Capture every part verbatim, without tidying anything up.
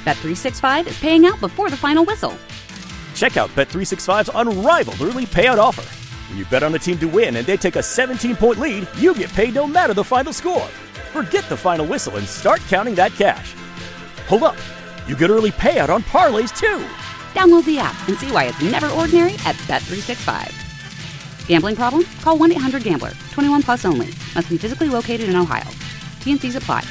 Bet three sixty-five is paying out before the final whistle. Check out Bet three sixty-five's unrivaled early payout offer. When you bet on a team to win and they take a seventeen-point lead, you get paid no matter the final score. Forget the final whistle and start counting that cash. Hold up. You get early payout on parlays, too. Download the app and see why it's never ordinary at Bet three sixty-five. Gambling problem? Call one eight hundred gambler. twenty-one plus only. Must be physically located in Ohio. T N Cs apply.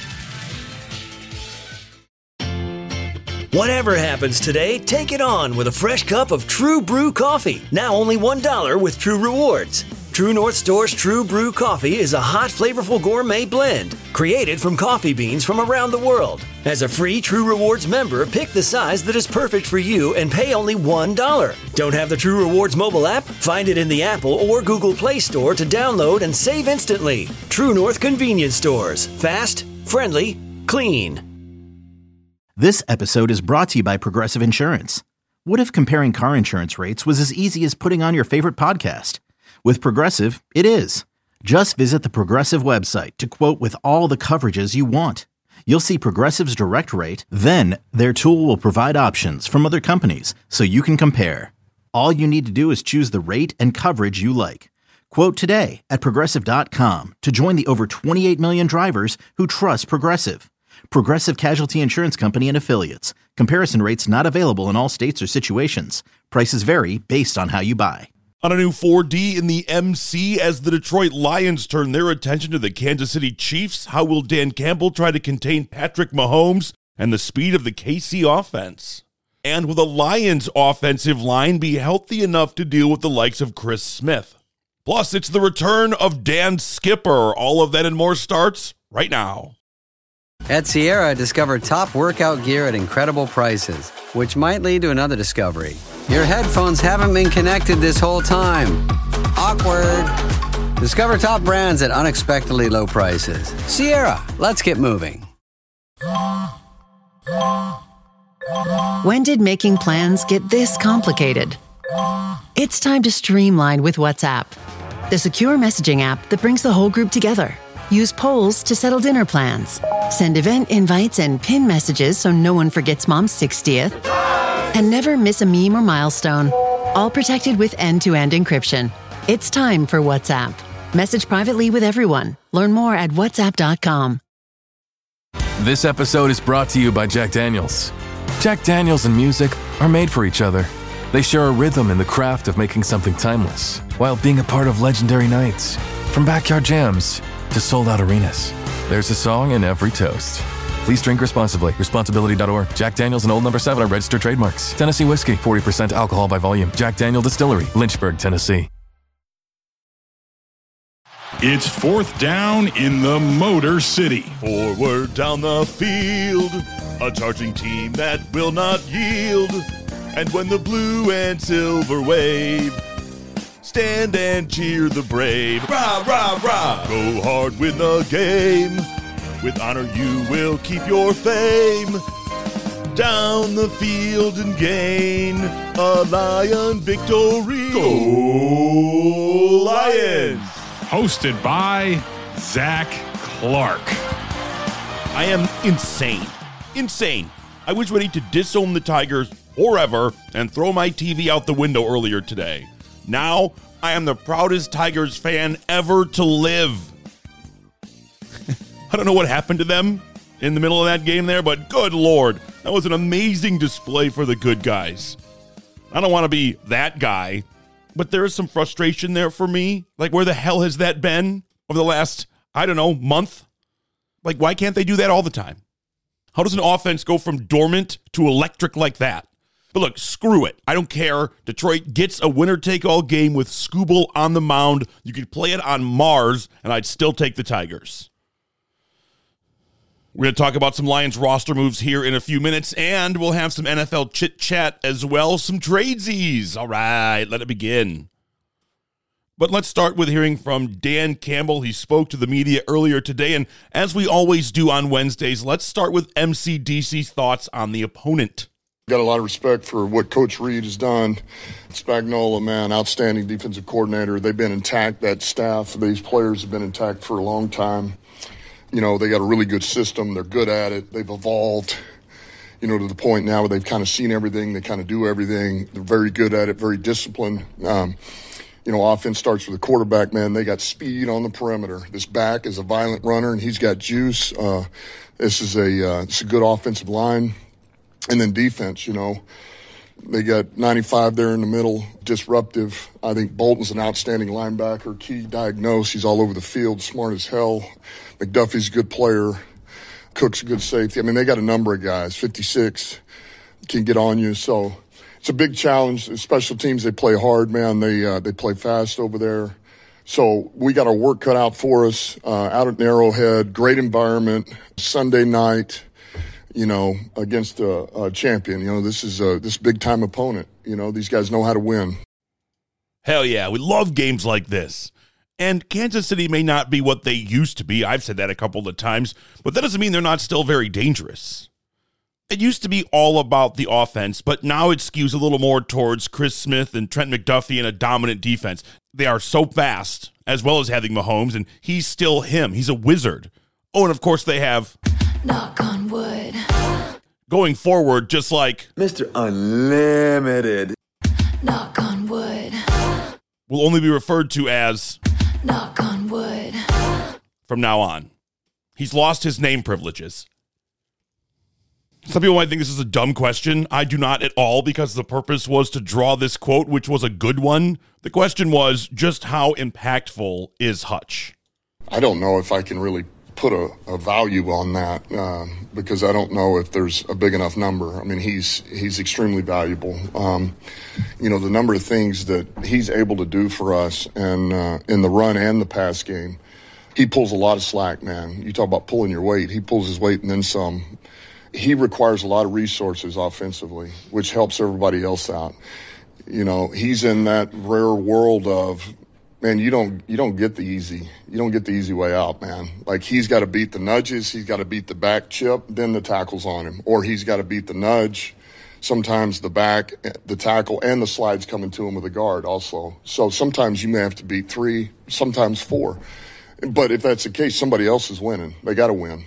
Whatever happens today, take it on with a fresh cup of True Brew coffee. Now only one dollar with True Rewards. True North Store's True Brew coffee is a hot, flavorful gourmet blend created from coffee beans from around the world. As a free True Rewards member, pick the size that is perfect for you and pay only one dollar. Don't have the True Rewards mobile app? Find it in the Apple or Google Play Store to download and save instantly. True North Convenience Stores. Fast, friendly, clean. This episode is brought to you by Progressive Insurance. What if comparing car insurance rates was as easy as putting on your favorite podcast? With Progressive, it is. Just visit the Progressive website to quote with all the coverages you want. You'll see Progressive's direct rate, then their tool will provide options from other companies so you can compare. All you need to do is choose the rate and coverage you like. Quote today at Progressive dot com to join the over twenty-eight million drivers who trust Progressive. Progressive Casualty Insurance Company and Affiliates. Comparison rates not available in all states or situations. Prices vary based on how you buy. On a new four D in the M C as the Detroit Lions turn their attention to the Kansas City Chiefs, how will Dan Campbell try to contain Patrick Mahomes and the speed of the K C offense? And will the Lions' offensive line be healthy enough to deal with the likes of Chris Smith? Plus, it's the return of Dan Skipper. All of that and more starts right now. At Sierra, discover top workout gear at incredible prices, which might lead to another discovery. Your headphones haven't been connected this whole time. Awkward. Discover top brands at unexpectedly low prices. Sierra, let's get moving. When did making plans get this complicated? It's time to streamline with WhatsApp, the secure messaging app that brings the whole group together. Use polls to settle dinner plans. Send event invites and pin messages so no one forgets Mom's sixtieth. And never miss a meme or milestone. All protected with end-to-end encryption. It's time for WhatsApp. Message privately with everyone. Learn more at whatsapp dot com. This episode is brought to you by Jack Daniels. Jack Daniels and music are made for each other. They share a rhythm in the craft of making something timeless, while being a part of legendary nights. From backyard jams to sold-out arenas, there's a song in every toast. Please drink responsibly. Responsibility dot org. Jack Daniels and Old Number seven are registered trademarks. Tennessee whiskey, forty percent alcohol by volume. Jack Daniel Distillery, Lynchburg, Tennessee. It's fourth down in the Motor City. Forward down the field, a charging team that will not yield. And when the blue and silver wave, stand and cheer the brave. Rah, rah, rah. Go hard, win the game. With honor you will keep your fame. Down the field and gain a Lion victory. Go Lions! Hosted by Zach Clark. I am insane. Insane. I was ready to disown the Tigers forever and throw my T V out the window earlier today. Now, I am the proudest Tigers fan ever to live. I don't know what happened to them in the middle of that game there, but good Lord, that was an amazing display for the good guys. I don't want to be that guy, but there is some frustration there for me. Like, where the hell has that been over the last, I don't know, month? Like, why can't they do that all the time? How does an offense go from dormant to electric like that? But look, screw it. I don't care. Detroit gets a winner-take-all game with Skubal on the mound. You could play it on Mars, and I'd still take the Tigers. We're going to talk about some Lions roster moves here in a few minutes, and we'll have some N F L chit-chat as well, some tradesies. All right, let it begin. But let's start with hearing from Dan Campbell. He spoke to the media earlier today, and as we always do on Wednesdays, let's start with M C D C's thoughts on the opponent. Got a lot of respect for what Coach Reed has done. Spagnuolo, man, outstanding defensive coordinator. They've been intact, that staff. These players have been intact for a long time. You know, they got a really good system. They're good at it. They've evolved. you know, to the point now where they've kind of seen everything. They kind of do everything. They're very good at it, very disciplined. Um, you know, offense starts with the quarterback, man. They got speed on the perimeter. This back is a violent runner, and he's got juice. Uh, this is a uh, it's a good offensive line. And then defense, you know. They got ninety-five there in the middle, disruptive. I think Bolton's an outstanding linebacker, key diagnose. He's all over the field, smart as hell. McDuffie's a good player. Cook's a good safety. I mean, they got a number of guys. fifty-six can get on you. So it's a big challenge. Special teams, they play hard, man. They uh, they play fast over there. So we got our work cut out for us uh, out at Arrowhead. Great environment. Sunday night. You know, against a, a champion. You know, this is a this big time opponent. You know, these guys know how to win. Hell yeah, we love games like this. And Kansas City may not be what they used to be. I've said that a couple of times, but that doesn't mean they're not still very dangerous. It used to be all about the offense, but now it skews a little more towards Chris Smith and Trent McDuffie and a dominant defense. They are so fast, as well as having Mahomes, and he's still him. He's a wizard. Oh, and of course they have... Knock on wood. Going forward, just like Mister Unlimited. Knock on wood. Will only be referred to as Knock on wood from now on. He's lost his name privileges. Some people might think this is a dumb question. I do not at all, because the purpose was to draw this quote, which was a good one. The question was just how impactful is Hutch? I don't know if I can really put a, a value on that uh, because I don't know if there's a big enough number. I mean, he's he's extremely valuable. Um, you know, the number of things that he's able to do for us and uh, in the run and the pass game, he pulls a lot of slack, man. You talk about pulling your weight. He pulls his weight and then some. He requires a lot of resources offensively, which helps everybody else out. You know, he's in that rare world of, man, you don't you don't get the easy you don't get the easy way out, man. Like, he's got to beat the nudges, he's got to beat the back chip, then the tackle's on him, or he's got to beat the nudge. Sometimes the back, the tackle, and the slide's coming to him with a guard also. So sometimes you may have to beat three, sometimes four. But if that's the case, somebody else is winning. They got to win.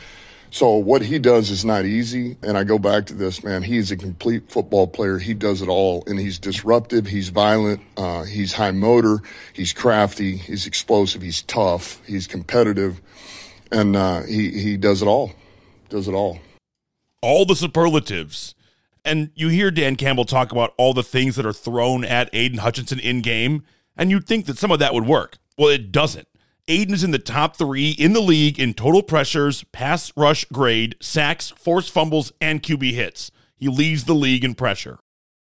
So what he does is not easy, and I go back to this, man. He's a complete football player. He does it all, and he's disruptive. He's violent. Uh, he's high motor. He's crafty. He's explosive. He's tough. He's competitive, and uh, he he does it all. Does it all. All the superlatives, and you hear Dan Campbell talk about all the things that are thrown at Aiden Hutchinson in game, and you'd think that some of that would work. Well, it doesn't. Aiden is in the top three in the league in total pressures, pass rush grade, sacks, forced fumbles, and Q B hits. He leads the league in pressure.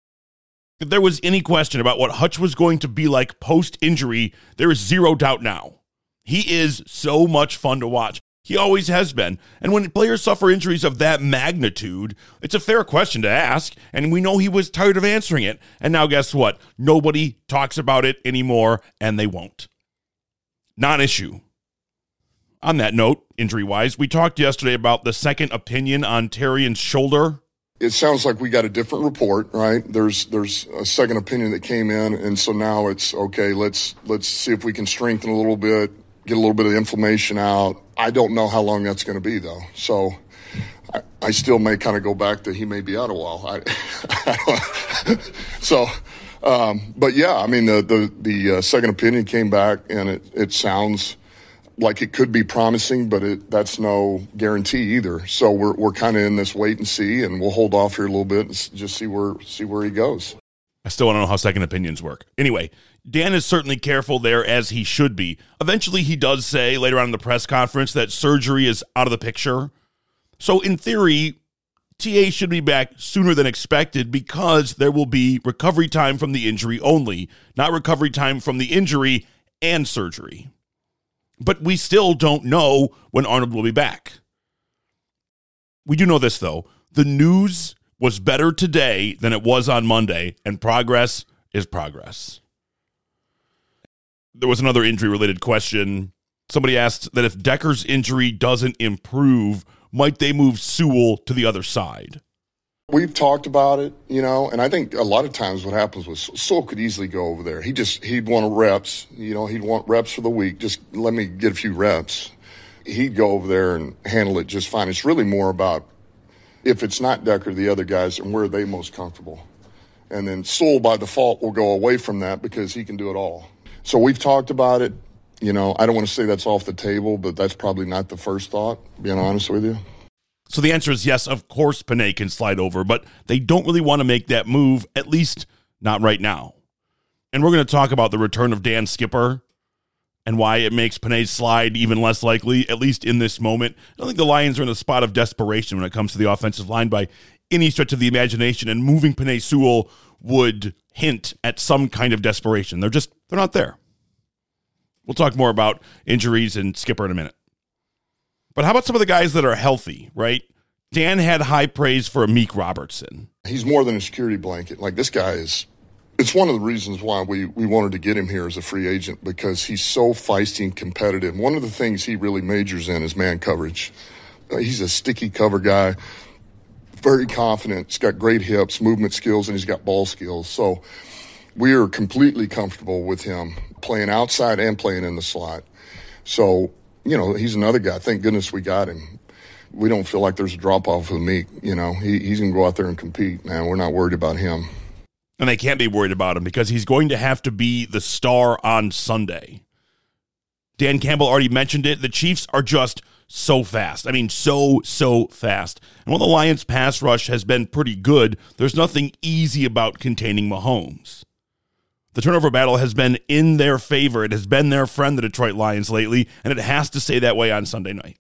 If there was any question about what Hutch was going to be like post-injury, there is zero doubt now. He is so much fun to watch. He always has been. And when players suffer injuries of that magnitude, it's a fair question to ask, and we know he was tired of answering it. And now guess what? Nobody talks about it anymore, and they won't. Non-issue. On that note, injury-wise, we talked yesterday about the second opinion on Terrian's shoulder. It sounds like we got a different report, right? There's there's a second opinion that came in, and so now it's, okay, let's let's see if we can strengthen a little bit, get a little bit of inflammation out. I don't know how long that's going to be, though. So I, I still may kind of go back to he may be out a while. I, so... Um, but yeah, I mean, the, the, the uh, second opinion came back, and it, it sounds like it could be promising, but it, that's no guarantee either. So we're, we're kind of in this wait and see, and we'll hold off here a little bit and just see where, see where he goes. I still want to know how second opinions work. Anyway, Dan is certainly careful there, as he should be. Eventually, he does say later on in the press conference that surgery is out of the picture. So in theory, T A should be back sooner than expected because there will be recovery time from the injury only, not recovery time from the injury and surgery. But we still don't know when Arnold will be back. We do know this, though. The news was better today than it was on Monday, and progress is progress. There was another injury-related question. Somebody asked that if Decker's injury doesn't improve, might they move Sewell to the other side? We've talked about it, you know, and I think a lot of times what happens was Sewell could easily go over there. He just, he'd want reps, you know, he'd want reps for the week. Just let me get a few reps. He'd go over there and handle it just fine. It's really more about if it's not Decker, the other guys, and where are they most comfortable? And then Sewell, by default, will go away from that because he can do it all. So we've talked about it. You know, I don't want to say that's off the table, but that's probably not the first thought, being honest with you. So the answer is yes, of course Penei can slide over, but they don't really want to make that move, at least not right now. And we're going to talk about the return of Dan Skipper and why it makes Penei's slide even less likely, at least in this moment. I don't think the Lions are in a spot of desperation when it comes to the offensive line by any stretch of the imagination, and moving Penei Sewell would hint at some kind of desperation. They're just, they're not there. We'll talk more about injuries and Skipper in a minute. But how about some of the guys that are healthy, right? Dan had high praise for Amik Robertson. He's more than a security blanket. Like, this guy is, it's one of the reasons why we, we wanted to get him here as a free agent, because he's so feisty and competitive. One of the things he really majors in is man coverage. Uh, he's a sticky cover guy, very confident. He's got great hips, movement skills, and he's got ball skills. So we are completely comfortable with him playing outside and playing in the slot. So, you know, he's another guy. Thank goodness we got him. We don't feel like there's a drop-off with Meek. You know, he, he's going to go out there and compete, man. We're not worried about him. And they can't be worried about him because he's going to have to be the star on Sunday. Dan Campbell already mentioned it. The Chiefs are just so fast. I mean, so, so fast. And while the Lions' pass rush has been pretty good, there's nothing easy about containing Mahomes. The turnover battle has been in their favor. It has been their friend, the Detroit Lions, lately, and it has to stay that way on Sunday night.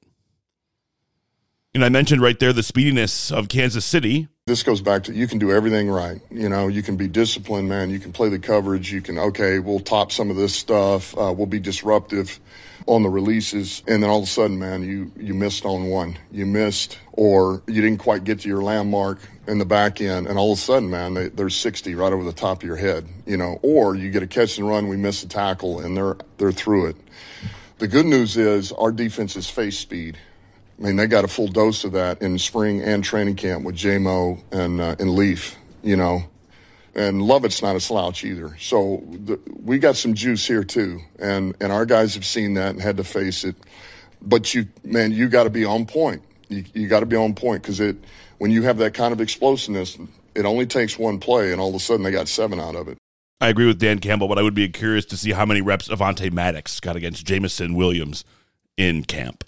And I mentioned right there the speediness of Kansas City. This goes back to, you can do everything right. You know, you can be disciplined, man. You can play the coverage. You can, okay, we'll top some of this stuff. Uh, we'll be disruptive on the releases. And then all of a sudden, man, you, you missed on one. You missed, or you didn't quite get to your landmark in the back end. And all of a sudden, man, they, there's sixty right over the top of your head, you know, or you get a catch and run, we miss a tackle, and they're, they're through it. The good news is our defense is face speed. I mean, they got a full dose of that in spring and training camp with J-Mo and, uh, and Leaf, you know. And Lovett's not a slouch either. So the, we got some juice here too. And, and our guys have seen that and had to face it. But, you, man, you got to be on point. You, you got to be on point because it, when you have that kind of explosiveness, it only takes one play, and all of a sudden they got seven out of it. I agree with Dan Campbell, but I would be curious to see how many reps Avonte Maddox got against Jameson Williams in camp.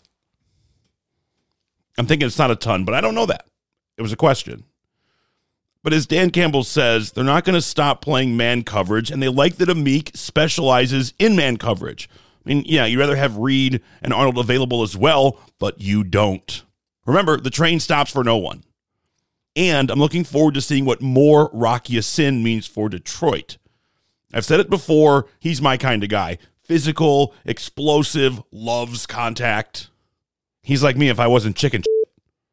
I'm thinking it's not a ton, but I don't know that. It was a question. But as Dan Campbell says, they're not going to stop playing man coverage, and they like that Amik specializes in man coverage. I mean, yeah, you'd rather have Reed and Arnold available as well, but you don't. Remember, the train stops for no one. And I'm looking forward to seeing what more Rocky Ya-Sin means for Detroit. I've said it before, he's my kind of guy. Physical, explosive, loves contact. He's like me if I wasn't chicken shit.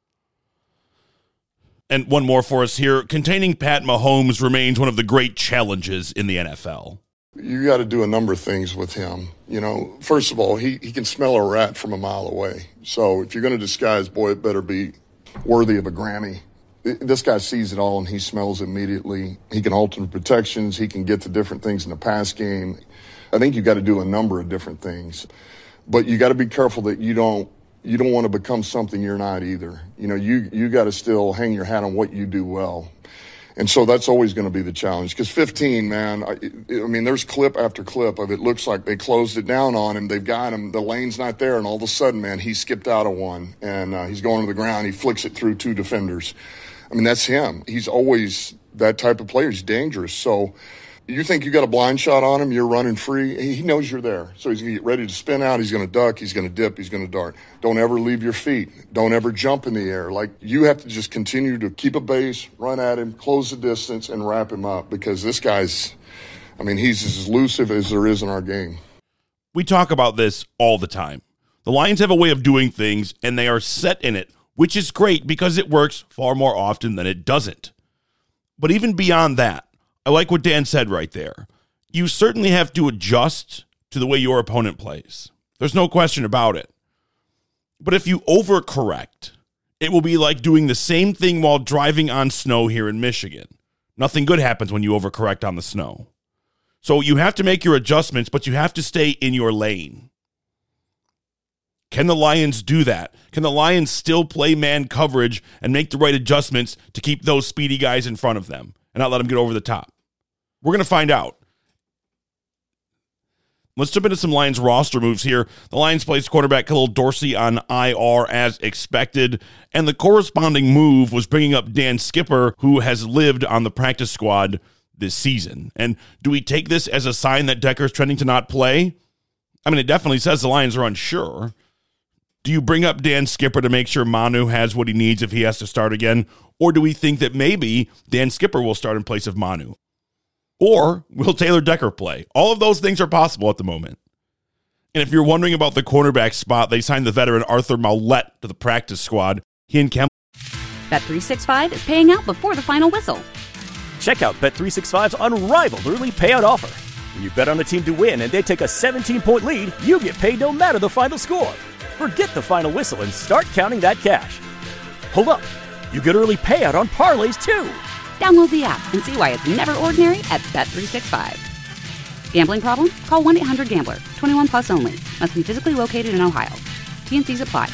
And one more for us here. Containing Pat Mahomes remains one of the great challenges in the N F L. You got to do a number of things with him. You know, first of all, he, he can smell a rat from a mile away. So if you're going to disguise, boy, it better be worthy of a Grammy. This guy sees it all, and he smells immediately. He can alter protections. He can get to different things in the pass game. I think you got to do a number of different things. But you got to be careful that you don't you don't want to become something you're not either. You know, you, you got to still hang your hat on what you do well. And so that's always going to be the challenge. Because fifteen, man, I, I mean, there's clip after clip of it looks like they closed it down on him. They've got him. The lane's not there. And all of a sudden, man, he skipped out of one. And uh, he's going to the ground. He flicks it through two defenders. I mean, that's him. He's always that type of player. He's dangerous. So you think you got a blind shot on him, you're running free. He knows you're there. So he's going to get ready to spin out. He's going to duck. He's going to dip. He's going to dart. Don't ever leave your feet. Don't ever jump in the air. Like, you have to just continue to keep a base, run at him, close the distance, and wrap him up. Because this guy's, I mean, he's as elusive as there is in our game. We talk about this all the time. The Lions have a way of doing things, and they are set in it, which is great because it works far more often than it doesn't. But even beyond that, I like what Dan said right there. You certainly have to adjust to the way your opponent plays. There's no question about it. But if you overcorrect, it will be like doing the same thing while driving on snow here in Michigan. Nothing good happens when you overcorrect on the snow. So you have to make your adjustments, but you have to stay in your lane. Can the Lions do that? Can the Lions still play man coverage and make the right adjustments to keep those speedy guys in front of them and not let them get over the top? We're going to find out. Let's jump into some Lions roster moves here. The Lions placed quarterback Khalil Dorsey on I R as expected, and the corresponding move was bringing up Dan Skipper, who has lived on the practice squad this season. And do we take this as a sign that Decker's trending to not play? I mean, it definitely says the Lions are unsure. Do you bring up Dan Skipper to make sure Manu has what he needs if he has to start again? Or do we think that maybe Dan Skipper will start in place of Manu? Or will Taylor Decker play? All of those things are possible at the moment. And if you're wondering about the cornerback spot, they signed the veteran Arthur Maulet to the practice squad. He and Kemp. Bet three sixty-five is paying out before the final whistle. Check out Bet three sixty-five's unrivaled early payout offer. When you bet on a team to win and they take a seventeen-point lead, you get paid no matter the final score. Forget the final whistle and start counting that cash. Hold up. You get early payout on parlays, too. Download the app and see why it's never ordinary at Bet three sixty-five. Gambling problem? Call one eight hundred gambler. twenty-one plus only. Must be physically located in Ohio. T N Cs apply.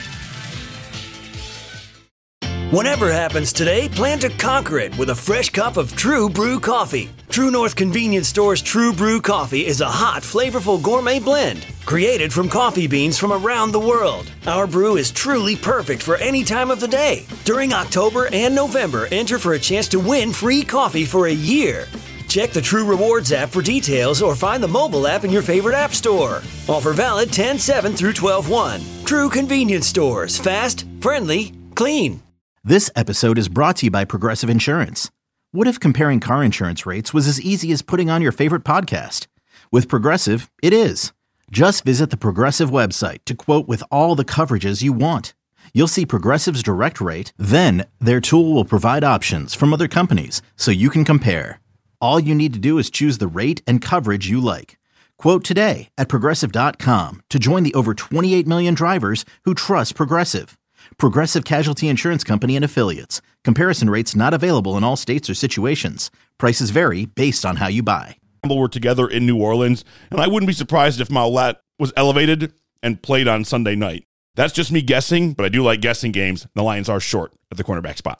Whatever happens today, plan to conquer it with a fresh cup of True Brew coffee. True North Convenience Store's True Brew coffee is a hot, flavorful gourmet blend created from coffee beans from around the world. Our brew is truly perfect for any time of the day. During October and November, enter for a chance to win free coffee for a year. Check the True Rewards app for details or find the mobile app in your favorite app store. Offer valid ten seven through twelve one. True Convenience Stores. Fast, friendly, clean. This episode is brought to you by Progressive Insurance. What if comparing car insurance rates was as easy as putting on your favorite podcast? With Progressive, it is. Just visit the Progressive website to quote with all the coverages you want. You'll see Progressive's direct rate, then their tool will provide options from other companies so you can compare. All you need to do is choose the rate and coverage you like. Quote today at Progressive dot com to join the over twenty-eight million drivers who trust Progressive. Progressive Casualty Insurance Company and Affiliates. Comparison rates not available in all states or situations. Prices vary based on how you buy. Were together in New Orleans, and I wouldn't be surprised if Maulet was elevated and played on Sunday night. That's just me guessing, but I do like guessing games. The Lions are short at the cornerback spot.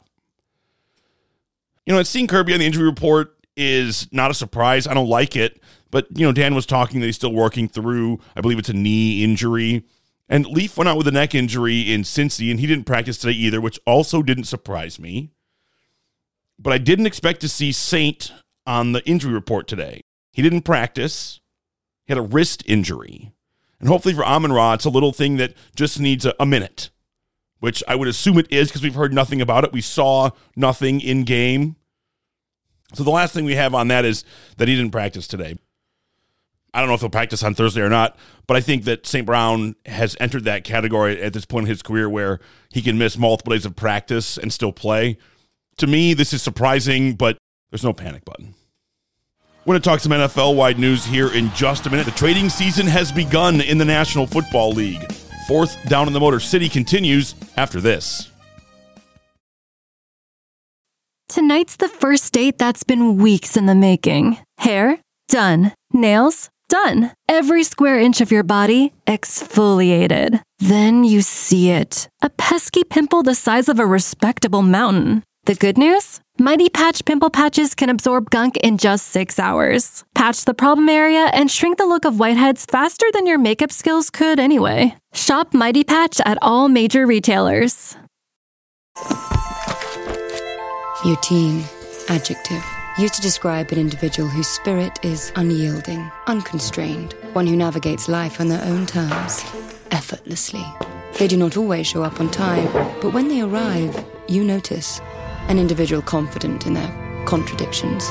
You know, seeing Kirby on the injury report is not a surprise. I don't like it, but, you know, Dan was talking that he's still working through, I believe it's a knee injury. And Leaf went out with a neck injury in Cincy, and he didn't practice today either, which also didn't surprise me. But I didn't expect to see Saint on the injury report today. He didn't practice. He had a wrist injury. And hopefully for Amon-Ra, it's a little thing that just needs a, a minute, which I would assume it is because we've heard nothing about it. We saw nothing in game. So the last thing we have on that is that he didn't practice today. I don't know if he'll practice on Thursday or not, but I think that Saint Brown has entered that category at this point in his career where he can miss multiple days of practice and still play. To me, this is surprising, but there's no panic button. We're going to talk some N F L-wide news here in just a minute. The trading season has begun in the National Football League. Fourth Down in the Motor City continues after this. Tonight's the first date that's been weeks in the making. Hair? Done. Nails? Done. Every square inch of your body exfoliated. Then you see it. A pesky pimple the size of a respectable mountain. The good news? Mighty Patch Pimple Patches can absorb gunk in just six hours. Patch the problem area and shrink the look of whiteheads faster than your makeup skills could anyway. Shop Mighty Patch at all major retailers. Routine. Adjective. Used to describe an individual whose spirit is unyielding, unconstrained, one who navigates life on their own terms, effortlessly. They do not always show up on time, but when they arrive, you notice. An individual confident in their contradictions.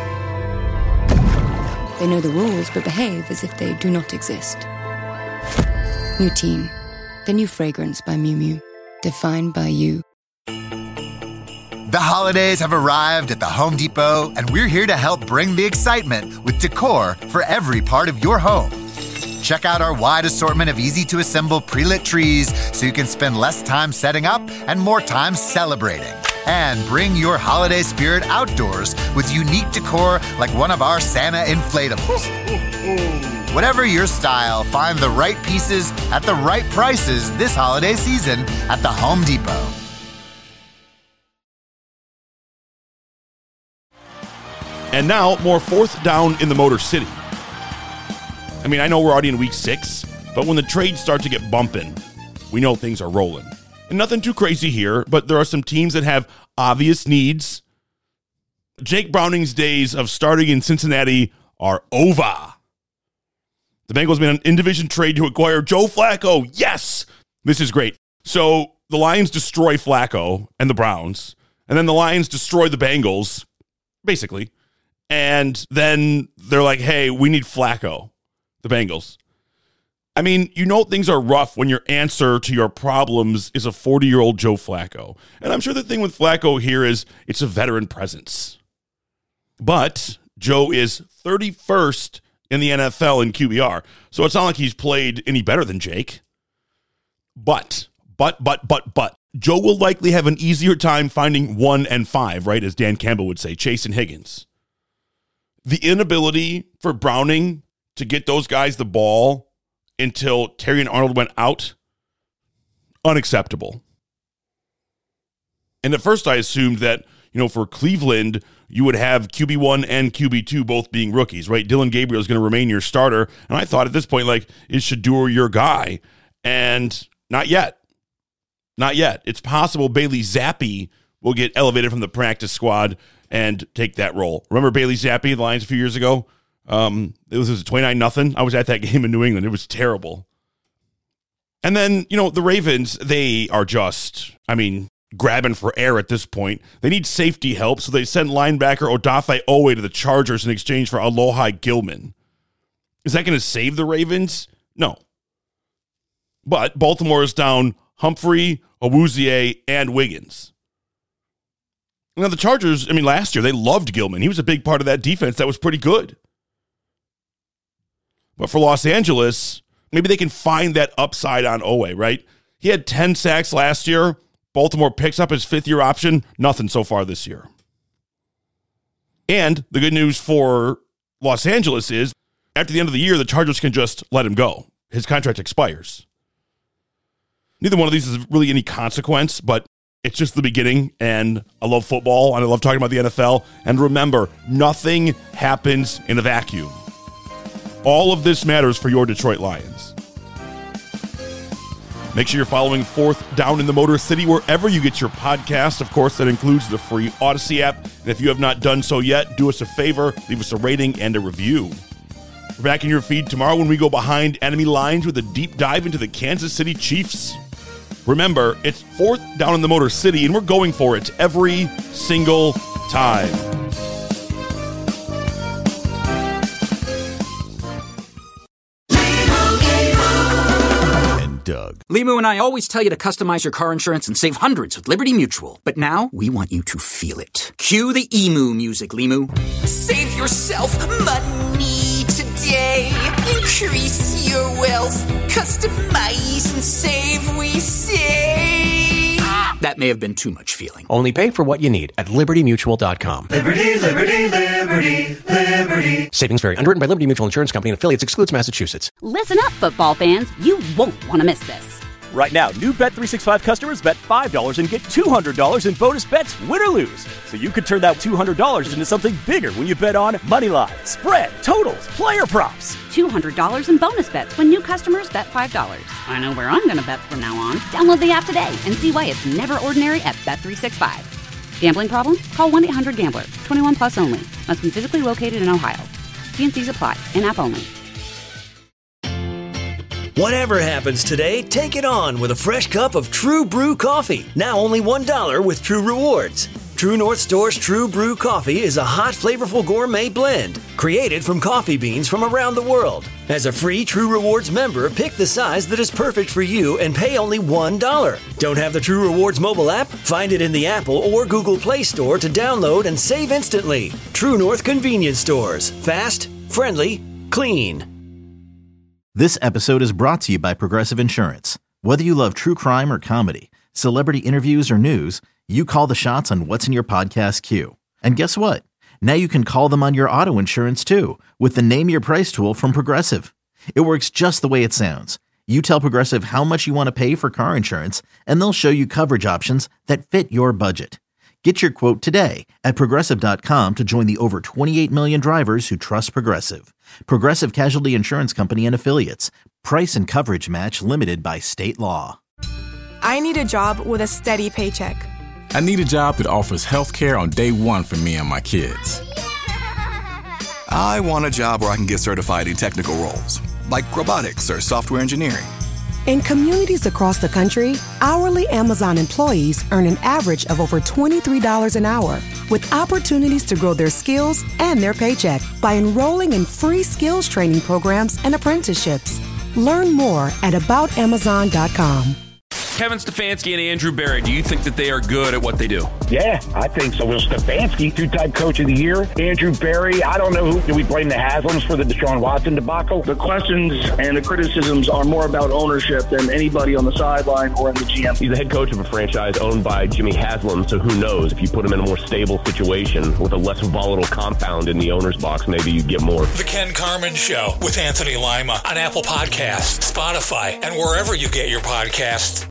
They know the rules, but behave as if they do not exist. Routine. The new fragrance by Miu Miu. Defined by you. The holidays have arrived at the Home Depot, and we're here to help bring the excitement with decor for every part of your home. Check out our wide assortment of easy-to-assemble pre-lit trees so you can spend less time setting up and more time celebrating. And bring your holiday spirit outdoors with unique decor like one of our Santa inflatables. Whatever your style, find the right pieces at the right prices this holiday season at the Home Depot. And now, more fourth down in the Motor City. I mean, I know we're already in week six, but when the trades start to get bumping, we know things are rolling. And nothing too crazy here, but there are some teams that have obvious needs. Jake Browning's days of starting in Cincinnati are over. The Bengals made an in-division trade to acquire Joe Flacco. Yes! This is great. So the Lions destroy Flacco and the Browns, and then the Lions destroy the Bengals, basically. And then they're like, hey, we need Flacco, the Bengals. I mean, you know things are rough when your answer to your problems is a forty-year-old Joe Flacco. And I'm sure the thing with Flacco here is it's a veteran presence. But Joe is thirty-first in the N F L in Q B R, so it's not like he's played any better than Jake. But, but, but, but, but, Joe will likely have an easier time finding one and five, right, as Dan Campbell would say, Chase and Higgins. The inability for Browning to get those guys the ball until Terry and Arnold went out, unacceptable. And at first I assumed that, you know, for Cleveland, you would have Q B one and Q B two both being rookies, right? Dylan Gabriel is going to remain your starter. And I thought at this point, like, is Shedeur your guy? And not yet. Not yet. It's possible Bailey Zappi will get elevated from the practice squad and take that role. Remember Bailey Zappi, the Lions a few years ago? Um, it was, it was twenty-nine nothing. I was at that game in New England. It was terrible. And then, you know, the Ravens, they are just, I mean, grabbing for air at this point. They need safety help, so they send linebacker Odafe Owe to the Chargers in exchange for Aloha Gilman. Is that going to save the Ravens? No. But Baltimore is down Humphrey, Awuzie, and Wiggins. Now, the Chargers, I mean, last year, they loved Gilman. He was a big part of that defense that was pretty good. But for Los Angeles, maybe they can find that upside on Owe, right? He had ten sacks last year. Baltimore picks up his fifth-year option. Nothing so far this year. And the good news for Los Angeles is, after the end of the year, the Chargers can just let him go. His contract expires. Neither one of these is really any consequence, but it's just the beginning, and I love football, and I love talking about the N F L. And remember, nothing happens in a vacuum. All of this matters for your Detroit Lions. Make sure you're following Fourth Down in the Motor City wherever you get your podcast. Of course, that includes the free Odyssey app. And if you have not done so yet, do us a favor, leave us a rating and a review. We're back in your feed tomorrow when we go behind enemy lines with a deep dive into the Kansas City Chiefs. Remember, it's Fourth Down in the Motor City, and we're going for it every single time. Doug. Limu and I always tell you to customize your car insurance and save hundreds with Liberty Mutual. But now, we want you to feel it. Cue the emu music, Limu. Save yourself money today. Increase your wealth. Customize and save, we say. That may have been too much feeling. Only pay for what you need at liberty mutual dot com. Liberty, liberty, liberty, liberty. Savings vary. Underwritten by Liberty Mutual Insurance Company and affiliates. Excludes Massachusetts. Listen up, football fans. You won't want to miss this. Right now, new Bet three sixty-five customers bet five dollars and get two hundred dollars in bonus bets, win or lose. So you could turn that two hundred dollars into something bigger when you bet on money line, spread, totals, player props. two hundred dollars in bonus bets when new customers bet five dollars. I know where I'm going to bet from now on. Download the app today and see why it's never ordinary at Bet three sixty-five. Gambling problem? Call one eight hundred gambler. twenty-one plus only. Must be physically located in Ohio. T and C's apply. In-app only. Whatever happens today, take it on with a fresh cup of True Brew coffee. Now only one dollar with True Rewards. True North Store's True Brew coffee is a hot, flavorful gourmet blend created from coffee beans from around the world. As a free True Rewards member, pick the size that is perfect for you and pay only one dollar. Don't have the True Rewards mobile app? Find it in the Apple or Google Play Store to download and save instantly. True North Convenience Stores. Fast, friendly, clean. This episode is brought to you by Progressive Insurance. Whether you love true crime or comedy, celebrity interviews or news, you call the shots on what's in your podcast queue. And guess what? Now you can call them on your auto insurance too with the Name Your Price tool from Progressive. It works just the way it sounds. You tell Progressive how much you want to pay for car insurance, and they'll show you coverage options that fit your budget. Get your quote today at Progressive dot com to join the over twenty-eight million drivers who trust Progressive. Progressive Casualty Insurance Company and Affiliates. Price and coverage match limited by state law. I need a job with a steady paycheck. I need a job that offers health care on day one for me and my kids. I want a job where I can get certified in technical roles, like robotics or software engineering. In communities across the country, hourly Amazon employees earn an average of over twenty-three dollars an hour, with opportunities to grow their skills and their paycheck by enrolling in free skills training programs and apprenticeships. Learn more at about amazon dot com. Kevin Stefanski and Andrew Berry, do you think that they are good at what they do? Yeah, I think so. Well, Stefanski, two-time coach of the year. Andrew Berry, I don't know who. Do we blame the Haslams for the Deshaun Watson debacle? The questions and the criticisms are more about ownership than anybody on the sideline or in the G M. He's the head coach of a franchise owned by Jimmy Haslam, so who knows? If you put him in a more stable situation with a less volatile compound in the owner's box, maybe you'd get more. The Ken Carman Show with Anthony Lima on Apple Podcasts, Spotify, and wherever you get your podcasts.